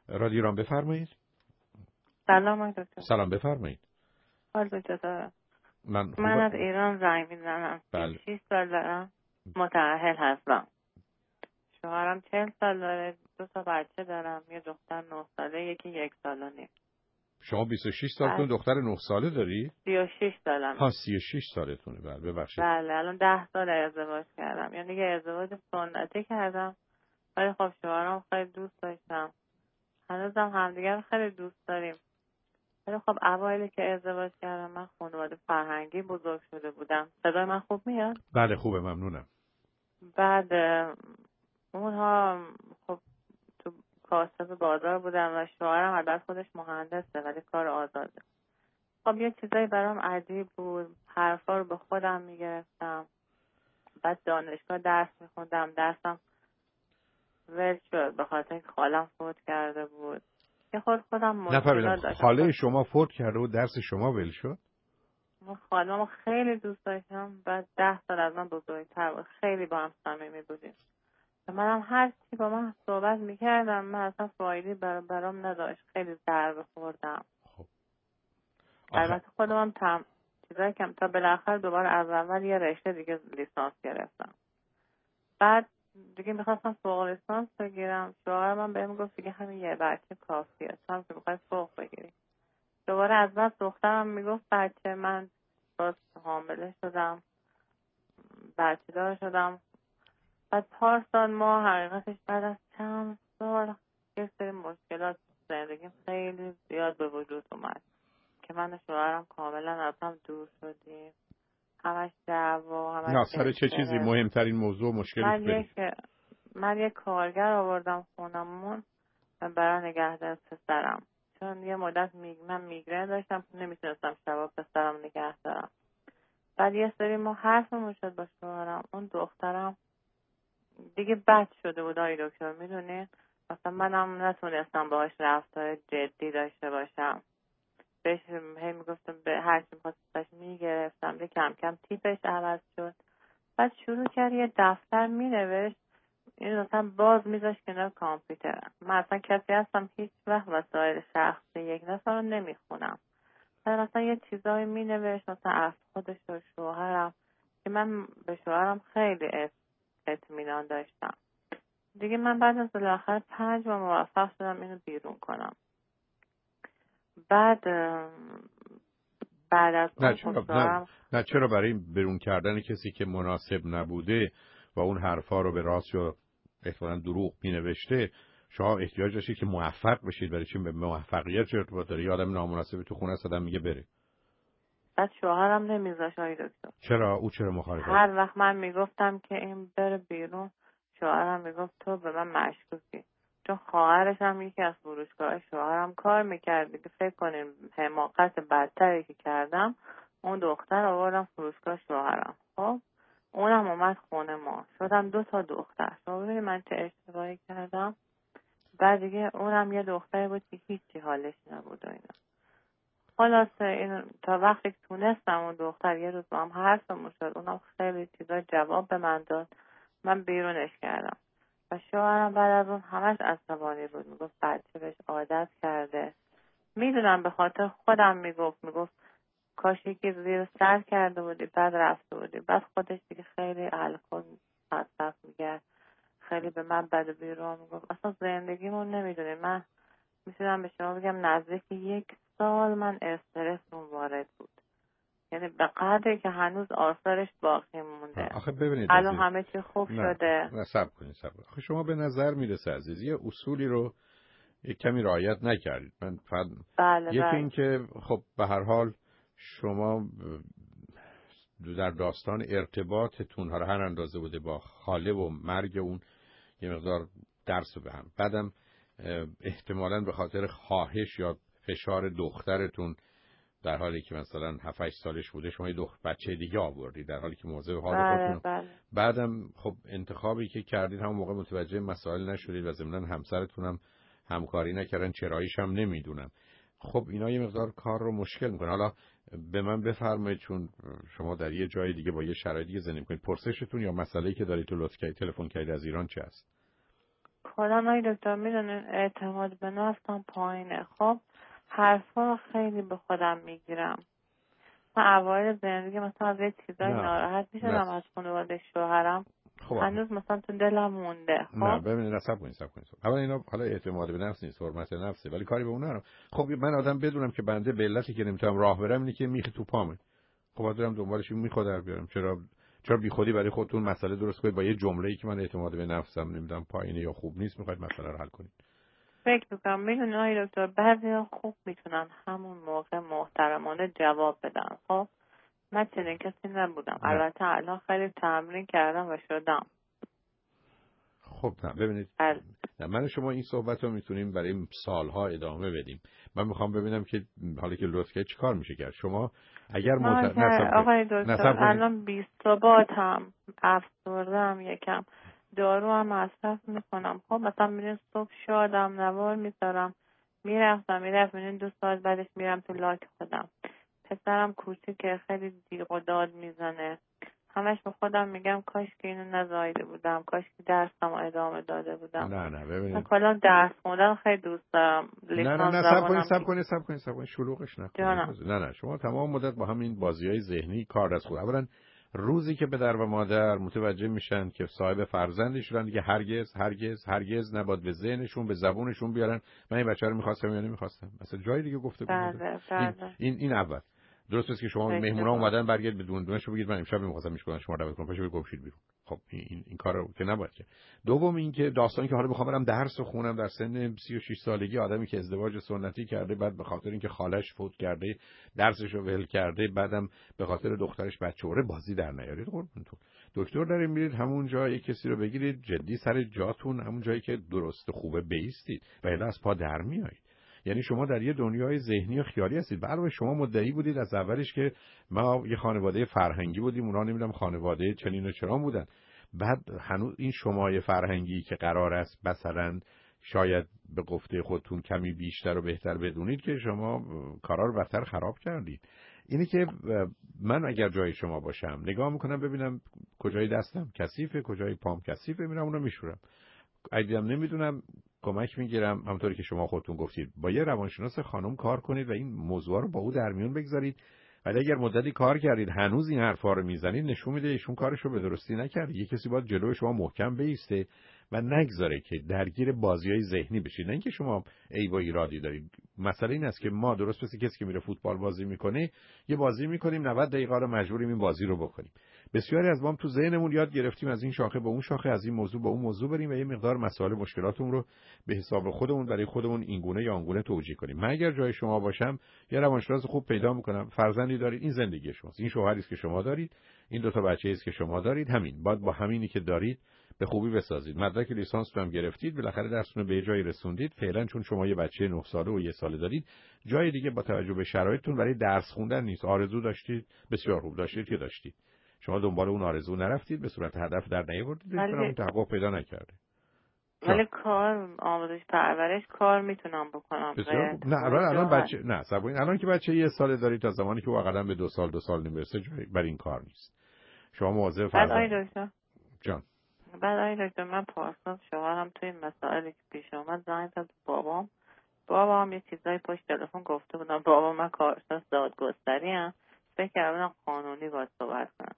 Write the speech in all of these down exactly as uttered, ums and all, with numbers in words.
رادیو ایران بفرمایید. سلام دکتر. سلام بفرمایید. حال چطوره؟ من خوب... من از ایران زنگ میزنم. بله. شش سال دارم متأهل هستم. شوهرم چهل سال داره، دو تا بچه دارم، یه دختر نه ساله، یکی یک سال و نیم. شما بیست و شش سالتون دختر نه ساله داری؟ سی و شش سالم. ها سی و شش سالتونه. بله ببخشید. بله الان ده سال ازدواج کردم. یعنی یه ازدواج سنتی کردم. ولی خب شوهرم خیلی دوست داشتم. هنوزم همدیگر خیلی دوست داریم. ولی خب اوایلی که ازدواج کردم من خانواده فرهنگی بزرگ شده بودم. صدای من خوب میاد؟ بله خوبه ممنونم. بعد اونها خب تو کاسب بازار بودن و شوهرم البته خودش مهندسه ولی کار آزاده. خب یه چیزایی برام عجیب بود. حرفا رو به خودم میگرفتم. بعد دانشگاه درس میخوندم. درسم ول شد به خاطر اینکه خالم فوت کرده بود. یه خود خودم مشکلات داشتم. خاله شما فوت کرده و درس شما ول شد؟ من خاله‌مو خیلی دوست داشتم. بعد ده سال از من بزرگتر بود. خیلی با هم صمیمی بودیم. منم هر چی با من صحبت میکردم من اصلا فایده بر برام نداشت. خیلی ضربه خوردم. خب البته خودم تم چیزایی کم تا بالاخره دوباره از اول یه رشته دیگه لیسانس گرفتم. بعد دیگه میخواستم فوق لیسانس بگیرم. شوهرم من بهم گفت دیگه همین یه بچه کافیه. تو هم که میخوای فوق بگیری. دوباره از بعد دخترم میگفت بچه من باز حامله شدم. بچه دار شدم. بعد پارسال ما حقیقتش بعد از چند سال یه سری مشکلات زندگیم خیلی زیاد به وجود اومد که من و شوهرم کاملا از هم دور شدیم. همش دعوا همش نه سر چه چیزی مهمترین موضوع مشکلی من یک من یک کارگر آوردم خونمون برای نگهداری پسرم چون یه مدت میگ من میگرن داشتم نمیتونستم شبا پسرم نگه دارم. بعد یه سری ما حرفمون شد با شوهرم. اون دخترم دیگه بد شده بود آی دکتر میدونین. مثلا منم نتونستم باهاش رفتار جدی داشته باشم. بهش هی میگفتم به هر چی می‌خواستش میگرفتم. یه کم کم تیپش عوض شد. بعد شروع کرد یه دفتر مینوشت. این مثلا باز میذاش کنار کامپیوترم. من اصلا کسی هستم هیچ وقت وسایل شخصی یک نفر رو نمیخونم. بعد مثلا یه چیزایی مینوشت مثلا از خودش و شوهرم که من به شوهرم خیلی اطمینان داشتم. دیگه من بعد از بالاخره پنج ماه موفق شدم اینو بیرون کنم. بعد بعد از نه چرا نه, نه چرا برای بیرون کردن کسی که مناسب نبوده و اون حرفا رو به راست و احتمالاً دروغ مینوشته شما احتیاج داشتید که موفق بشید؟ برای چی به موفقیت چه ارتباط داره؟ آدم نامناسب تو خونه است آدم میگه بره. بعد شوهرم نمیذاش آقای دکتر. چرا او چرا مخالفت؟ هر وقت من میگفتم که این بره بیرون شوهرم میگفت تو به من مشکوکی. چون خواهرش هم یکی از فروشگاه شوهرم کار میکرد که فکر کنیم حماقت بدتری که کردم اون دختر آوردم فروشگاه شوهرم. خب اونم اومد خونه ما شدم دو تا دختر. شما ببینید من چه اشتباهی کردم. بعد دیگه اونم یه دختری بود که هیچی حالش نبود و اینا. خلاصه این تا وقتی که تونستم اون دختر یه روز با هم حرفمون شد. اونم خیلی چیزا جواب به من داد. من بیرونش کردم. و شوهرم بعد از اون همش عصبانی بود. میگفت بچه بهش عادت کرده. میدونم به خاطر خودم میگفت میگفت کاش یکی زیر سر کرده بودی بعد رفته بودی. بعد خودش دیگه خیلی الکل مصرف میکرد. خیلی به من بد بیرون میگفت. اصلا زندگیمون نمیدونی. من میتونم به شما بگم نزدیک یک سال من استرس اون وارد بود. یعنی به قدری که هنوز آثارش باقی مونده. آخه ببینید الان همه چی خوب نه. شده. نه صبر کنید صبر کنید. آخه شما به نظر میرسه عزیز یه اصولی رو یک کمی رعایت نکردید. من فقط بله یکی بله. این که خب به هر حال شما در داستان ارتباطتون هر هر اندازه بوده با خاله و مرگ اون یه مقدار درس به هم. بعدم احتمالاً به خاطر خواهش یا فشار دخترتون در حالی که مثلا هفت هشت سالش بوده شما یه دختر بچه دیگه آوردید در حالی که موضوع حال بله خودتون. بله. بعدم خب انتخابی که کردید همون موقع متوجه مسائل نشدید و ضمناً همسرتون هم همکاری نکردن چراییش هم نمیدونم. خب اینا یه مقدار کار رو مشکل میکنه. حالا به من بفرمایید چون شما در یه جای دیگه با یه شرایط دیگه زندگی میکنید پرسشتون یا مسئله‌ای که دارید تو لطف کردید تلفن کردید از ایران چه است؟ کلا آقای دکتر میدونین اعتماد به نفسم پایینه. خب حرفا خیلی به خودم میگیرم. من اوایل زندگی مثلا از یه چیزای ناراحت میشدم از خانواده شوهرم. خب هنوز مثلا تو دلم مونده. خب نه ببینید نصب کنید نصب کنید اولا اینا حالا اعتماد به نفس نیست، حرمت نفسه، ولی کاری به اون ندارم. خب من آدم بدونم که بنده به علتی که نمیتونم راه برم اینه که میخی تو پامه. خب آدم دنبالش میخواد در بیارم. چرا چرا بیخودی برای خودتون مسئله درست کنید با یه جمله‌ای که من اعتماد به نفسم نمیدونم پایینه یا خوب نیست میخواید مسئله رو حل کنید؟ فکر میکنم میدونی آقای دکتر بعضیا خوب میتونن همون موقع محترمانه جواب بدن. خب من چنین کسی نبودم. نه. البته الان خیلی تمرین کردم و شدم. خب نه ببینید ال... نه من شما این صحبت رو میتونیم برای سالها ادامه بدیم. من میخوام ببینم که حالا که لطف کرد چی کار میشه کرد. شما اگر مت... آقای دکتر الان بیست ثباتم افسردم یکم دارو هم مصرف میکنم. خب مثلا میرین صبح شادم نوار میذارم میرفتم میرفت میرین دو ساعت بعدش میرم تو لاک خودم. پسرم کوچیکه خیلی دیق و داد میزنه. همش به خودم میگم کاش که اینو نزایده بودم، کاش که درسم ادامه داده بودم. نه نه ببینید من کلا درس خوندن خیلی دوست دارم. نه نه نه سب کنید سب کنید سب کنید سب کنید شلوغش نکنید. نه نه شما تمام مدت با همین بازی‌های ذهنی کار از خود. اولا روزی که پدر و مادر متوجه میشن که صاحب فرزندی شدن دیگه هرگز هرگز هرگز نباید به ذهنشون به زبونشون بیارن من این بچه رو می‌خواستم یا نمی‌خواستم. مثلا جای دیگه گفته بود. این این این اول درست است که شما مهمونا اومدن برگرد بدون دونشو بگید من امشب نمی‌خواستم میشکنم شما دعوت کنم پاشو گمشید بیرون. خب این این کارو که نباید کرد. دوم این که داستانی که حالا بخوام برم درس بخونم در سن سی و شش سالگی آدمی که ازدواج سنتی کرده بعد به خاطر اینکه خالش فوت کرده درسشو ول کرده بعدم به خاطر دخترش بچه‌وره بازی در نیارید قربونتون. دکتر دارین میرید همون جایی کسی رو بگیرید جدی سر جاتون همون جایی که درست خوبه بیستید و الا از پا در میایید. یعنی شما در یه دنیای ذهنی و خیالی هستید. علاوه شما مدعی بودید از اولش که ما یه خانواده فرهنگی بودیم اونا نمیدونم خانواده چنین و چران بودن. بعد هنوز این شمای فرهنگی که قرار است مثلا شاید به گفته خودتون کمی بیشتر و بهتر بدونید که شما کارا رو بدتر خراب کردید. اینه که من اگر جای شما باشم نگاه میکنم ببینم کجای دستم کثیفه کجای پام کثیفه میرم اونو میشورم. اگه نمیدونم کمک میگیرم همونطوری که شما خودتون گفتید با یه روانشناس خانم کار کنید و این موضوع رو با او در میون بگذارید. ولی اگر مدتی کار کردید هنوز این حرفا رو میزنید نشون میده ایشون کارشو به درستی نکرده. یه کسی باید جلوی شما محکم بایسته و نگذاره که درگیر بازیای ذهنی بشید. نه اینکه شما عیب و ایرادی دارید. مسئله این است که ما درست مثل کسی که میره فوتبال بازی میکنه یه بازی میکنیم نود دقیقه رو مجبوریم این بازی رو بکنیم. بسیاری از ما هم تو ذهنمون یاد گرفتیم از این شاخه به اون شاخه از این موضوع به اون موضوع بریم و یه مقدار مسائل مشکلاتمون رو به حساب خودمون برای خودمون اینگونه یا آنگونه توجیه کنیم. من اگر جای شما باشم یه روانشناس خوب پیدا میکنم. فرزندی دارید این زندگی شماست. این شوهری است که شما دارید. این دو تا بچه‌ای است که شما دارید. همین باید با همینی که دارید به خوبی بسازید. مدرک لیسانس رو هم گرفتید بالاخره درستون رو به جایی رسوندید. فعلا چون شما یه بچه نه ساله و یه ساله دارید جای دیگه با توجه به شرایطتون برای درس خوندن نیست. آرزو داشتید بسیار خوب داشتید که داشتید. شما دنبال اون آرزو نرفتید به صورت هدف در نیاوردید ولی اون تحقق پیدا نکرده. ولی کار آموزش پرورش کار میتونم بکنم. نه الان الان بچه نه صبرین الان که بچه یه ساله دارید تا زمانی که واقعا به دو سال دو سال نیم برسه برای این کار نیست. شما مواظب فرزند جان. بعد آقای دکتر من پارسال شوهرم توی مسائلی که پیش اومد زنگ زد بابام. بابام یه چیزایی پشت تلفن گفته بودم. بابا من کارشناس دادگستری ام فکر کردم قانونی باید صحبت کنم.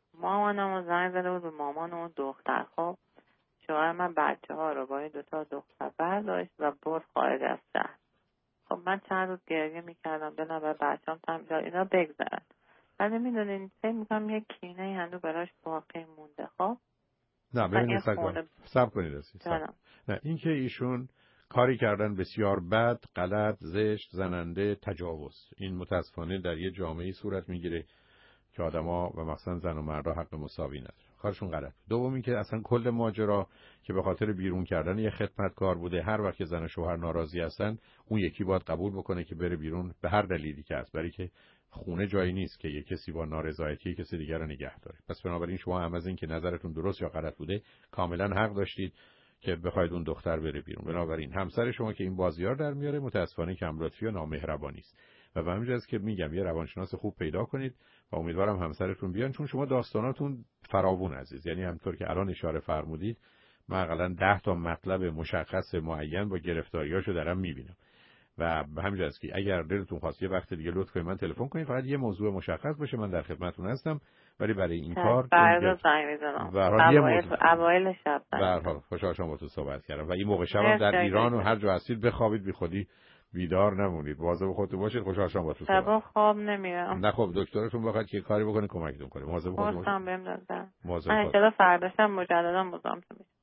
مامانم زنگ زده بود به مامان اون دختر. خب شوهر من بچه ها رو با این دوتا دختر برداشت و برد خارج از شهر. خب من چند روز گریه میکردم دلم برای بچه‌ام تنگ شد اینا بگذرن. ولی میدونین فکر میکنم یک کینه هنوز براش باقی مونده. خب نه ببینید خونه... سب کنید رسید نه این که ایشون کاری کردن بسیار بد، غلط، زشت، زننده، تجاوز. این متاسفانه در یه جامعه‌ای صورت میگیره که آدما و مثلا زن و مرد حق مساوی نداره. کارشون غلط. دوم این که اصلا کل ماجرا که به خاطر بیرون کردن یه خدمتکار بوده. هر وقت که زن و شوهر ناراضی هستن اون یکی باید قبول بکنه که بره بیرون به هر دلیلی که هست، برای که خونه جایی نیست که یه کسی با نارضایتی کسی دیگر رو نگه داره. پس بنابراین شما هم از این که نظرتون درست یا غلط بوده کاملا حق داشتید که بخواید اون دختر بره بیرون. بنابراین همسر شما که این بازیار در میاره متاسفانه کم لطفی و نامهربانی است و به همین جهت که میگم یه روانشناس خوب پیدا کنید و امیدوارم همسرتون بیان، چون شما داستاناتون فراوون عزیز. یعنی همونطور که الان اشاره فرمودید من حداقل ده تا مطلب مشخص معین با گرفتاریاشو دارم میبینم و به همین جاست که اگر دلتون خواست یه وقت دیگه لطف کنید من تلفن کنید، فقط یه موضوع مشخص باشه، من در خدمتتون هستم. ولی برای این کار فردا زنگ میزنم. اوایل شب. به هر حال خوشحال شدم با تو صحبت کردم و این موقع شبم در ایران و هر جا هستید بخوابید، بی خودی بیدار نمونید، مواظب خودتون باشید. خوشحال شدم با تو صحبت. شب خواب نمیرم. نه خب دکترتون بخواد که کاری بکنه کمکتون کنه. مواظب خودتون باشید. خواستم بهم دادن. مواظب من ان فردا شب مجددا مزاحمتون میشم.